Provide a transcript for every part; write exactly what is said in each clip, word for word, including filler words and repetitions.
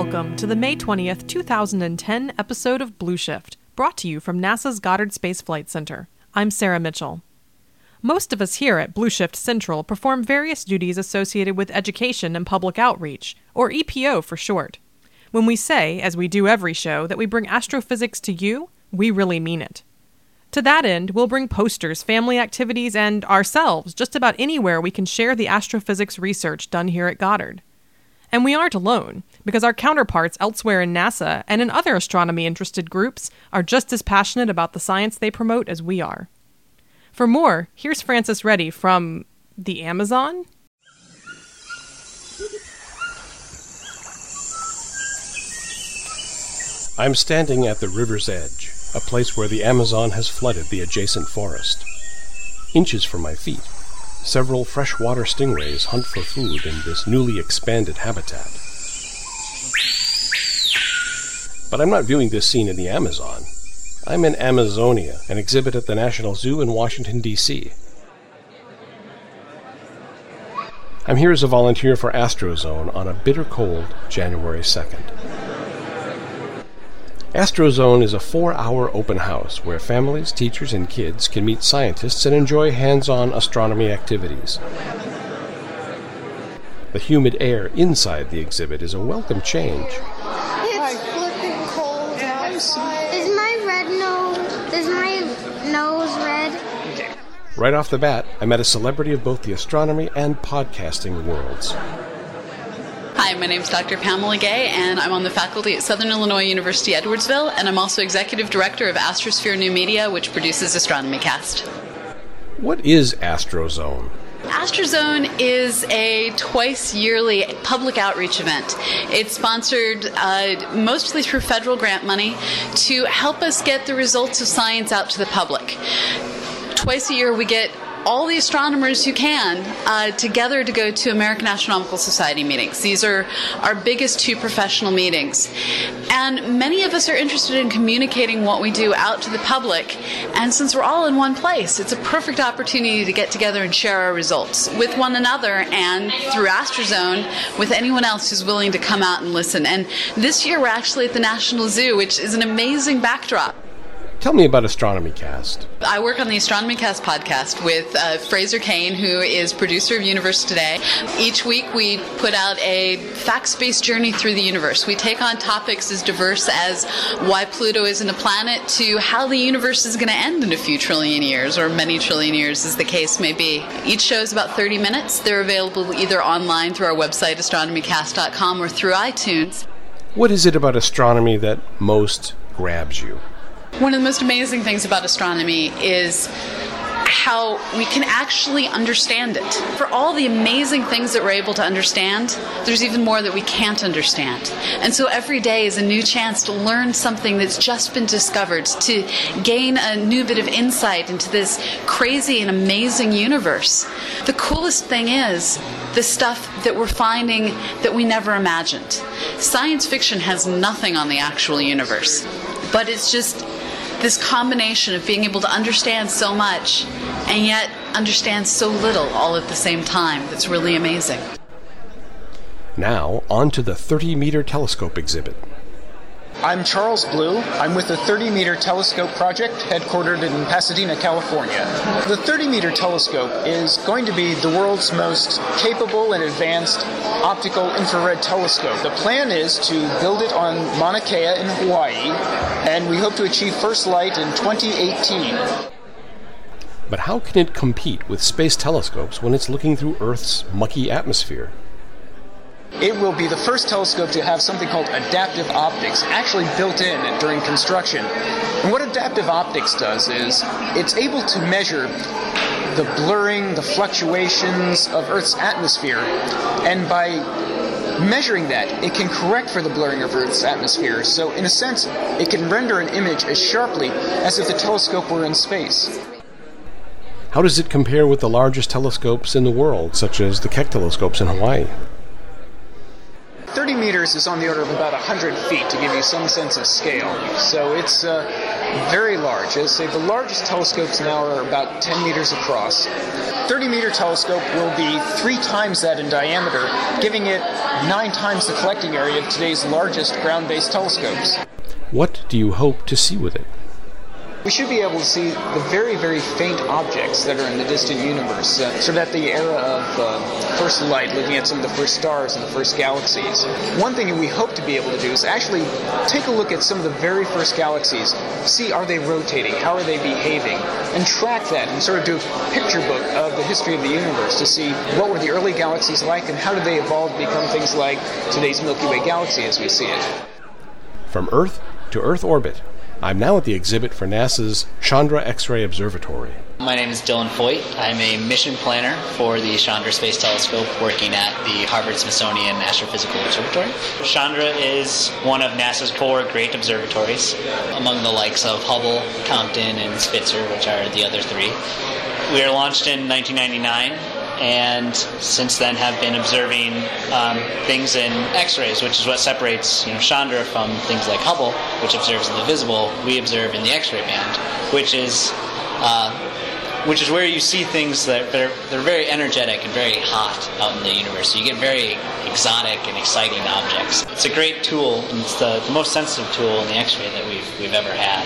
Welcome to the May twentieth, two thousand ten episode of Blue Shift, brought to you from NASA's Goddard Space Flight Center. I'm Sarah Mitchell. Most of us here at Blue Shift Central perform various duties associated with education and public outreach, or E P O for short. When we say, as we do every show, that we bring astrophysics to you, we really mean it. To that end, we'll bring posters, family activities, and ourselves just about anywhere we can share the astrophysics research done here at Goddard. And we aren't alone, because our counterparts elsewhere in NASA and in other astronomy-interested groups are just as passionate about the science they promote as we are. For more, here's Francis Reddy from the Amazon? I'm standing at the river's edge, a place where the Amazon has flooded the adjacent forest. Inches from my feet, several freshwater stingrays hunt for food in this newly expanded habitat. But I'm not viewing this scene in the Amazon. I'm in Amazonia, an exhibit at the National Zoo in Washington, D C I'm here as a volunteer for AstroZone on a bitter cold January second. AstroZone is a four-hour open house where families, teachers, and kids can meet scientists and enjoy hands-on astronomy activities. The humid air inside the exhibit is a welcome change. It's flipping cold outside. Is my red nose, is my nose red? Right off the bat, I met a celebrity of both the astronomy and podcasting worlds. Hi, my name is Doctor Pamela Gay, and I'm on the faculty at Southern Illinois University Edwardsville, and I'm also Executive Director of Astrosphere New Media, which produces Astronomy Cast. What is AstroZone? AstroZone is a twice-yearly public outreach event. It's sponsored uh, mostly through federal grant money to help us get the results of science out to the public. Twice a year we get all the astronomers who can uh, together to go to American Astronomical Society meetings. These are our biggest two professional meetings. And many of us are interested in communicating what we do out to the public. And since we're all in one place, it's a perfect opportunity to get together and share our results with one another and through AstroZone with anyone else who's willing to come out and listen. And this year we're actually at the National Zoo, which is an amazing backdrop. Tell me about Astronomy Cast. I work on the Astronomy Cast podcast with uh, Fraser Kane, who is producer of Universe Today. Each week we put out a facts-based journey through the universe. We take on topics as diverse as why Pluto isn't a planet to how the universe is going to end in a few trillion years, or many trillion years as the case may be. Each show is about thirty minutes. They're available either online through our website, astronomy cast dot com, or through iTunes. What is it about astronomy that most grabs you? One of the most amazing things about astronomy is how we can actually understand it. For all the amazing things that we're able to understand, there's even more that we can't understand. And so every day is a new chance to learn something that's just been discovered, to gain a new bit of insight into this crazy and amazing universe. The coolest thing is the stuff that we're finding that we never imagined. Science fiction has nothing on the actual universe, but it's just this combination of being able to understand so much and yet understand so little all at the same time that's really amazing. Now, on to the thirty-meter telescope exhibit. I'm Charles Blue. I'm with the thirty-meter telescope project headquartered in Pasadena, California. The thirty-meter telescope is going to be the world's most capable and advanced optical infrared telescope. The plan is to build it on Mauna Kea in Hawaii, and we hope to achieve first light in twenty eighteen. But how can it compete with space telescopes when it's looking through Earth's mucky atmosphere? It will be the first telescope to have something called adaptive optics actually built in during construction. And what adaptive optics does is it's able to measure the blurring, the fluctuations of Earth's atmosphere, and by measuring that, it can correct for the blurring of Earth's atmosphere. So in a sense, it can render an image as sharply as if the telescope were in space. How does it compare with the largest telescopes in the world, such as the Keck telescopes in Hawaii? thirty meters is on the order of about one hundred feet, to give you some sense of scale. So it's uh, very large. As I say, the largest telescopes now are about ten meters across. thirty meter telescope will be three times that in diameter, giving it nine times the collecting area of today's largest ground-based telescopes. What do you hope to see with it? We should be able to see the very, very faint objects that are in the distant universe, uh, sort of at the era of uh, first light, looking at some of the first stars and the first galaxies. One thing we hope to be able to do is actually take a look at some of the very first galaxies, see are they rotating, how are they behaving, and track that and sort of do a picture book of the history of the universe to see what were the early galaxies like and how did they evolve to become things like today's Milky Way galaxy as we see it. From Earth to Earth orbit. I'm now at the exhibit for NASA's Chandra X-ray Observatory. My name is Dylan Foyt. I'm a mission planner for the Chandra Space Telescope working at the Harvard-Smithsonian Astrophysical Observatory. Chandra is one of NASA's core great observatories, among the likes of Hubble, Compton, and Spitzer, which are the other three. We were launched in nineteen ninety-nine, and since then have been observing um, things in X-rays, which is what separates you know, Chandra from things like Hubble, which observes in the visible. We observe in the X-ray band, which is uh, which is where you see things that are they're very energetic and very hot out in the universe. So you get very exotic and exciting objects. It's a great tool, and it's the, the most sensitive tool in the X-ray that we've we've ever had.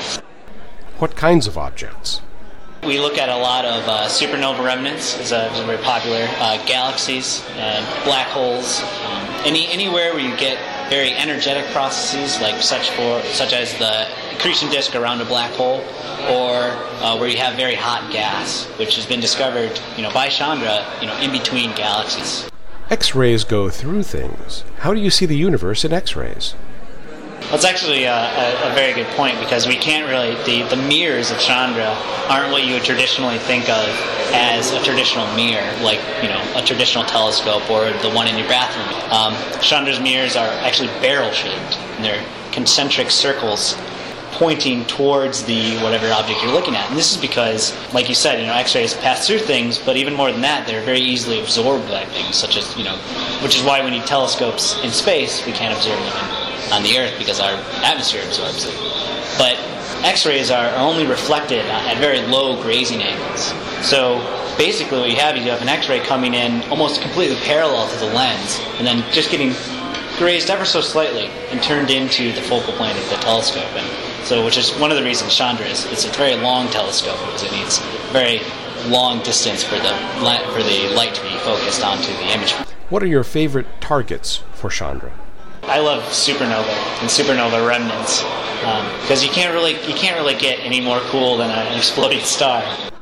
What kinds of objects? We look at a lot of uh, supernova remnants, is, a, is very popular, uh, galaxies, uh, black holes, um, any anywhere where you get very energetic processes, like such for such as the accretion disk around a black hole, or uh, where you have very hot gas, which has been discovered, you know, by Chandra, you know, in between galaxies. X-rays go through things. How do you see the universe in X-rays? That's actually a, a, a very good point, because we can't really, the, the mirrors of Chandra aren't what you would traditionally think of as a traditional mirror, like, you know, a traditional telescope or the one in your bathroom. Um, Chandra's mirrors are actually barrel-shaped, and they're concentric circles pointing towards the whatever object you're looking at. And this is because, like you said, you know, X-rays pass through things, but even more than that, they're very easily absorbed by things, such as, you know, which is why we need telescopes in space. We can't observe them on the Earth because our atmosphere absorbs it. But X-rays are only reflected at very low grazing angles. So basically what you have is you have an X-ray coming in almost completely parallel to the lens, and then just getting grazed ever so slightly and turned into the focal plane of the telescope. And so, which is one of the reasons Chandra is it's a very long telescope, because it needs very long distance for the light, for the light to be focused onto the image. What are your favorite targets for Chandra? I love supernova and supernova remnants, because um, you can't really you can't really get any more cool than an exploding star.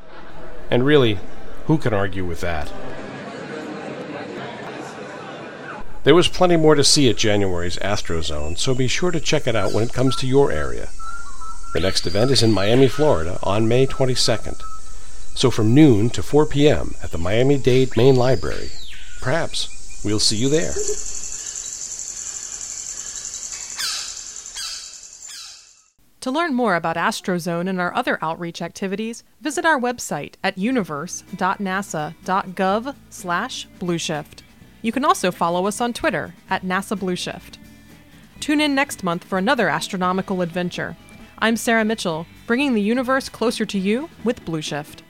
And really, who can argue with that? There was plenty more to see at January's Astrozone, so be sure to check it out when it comes to your area. The next event is in Miami, Florida on May twenty-second. So from noon to four p.m. at the Miami-Dade Main Library. Perhaps we'll see you there. To learn more about Astrozone and our other outreach activities, visit our website at universe dot nasa dot gov slash blueshift. You can also follow us on Twitter at NASA Blueshift. Tune in next month for another astronomical adventure. I'm Sarah Mitchell, bringing the universe closer to you with Blueshift.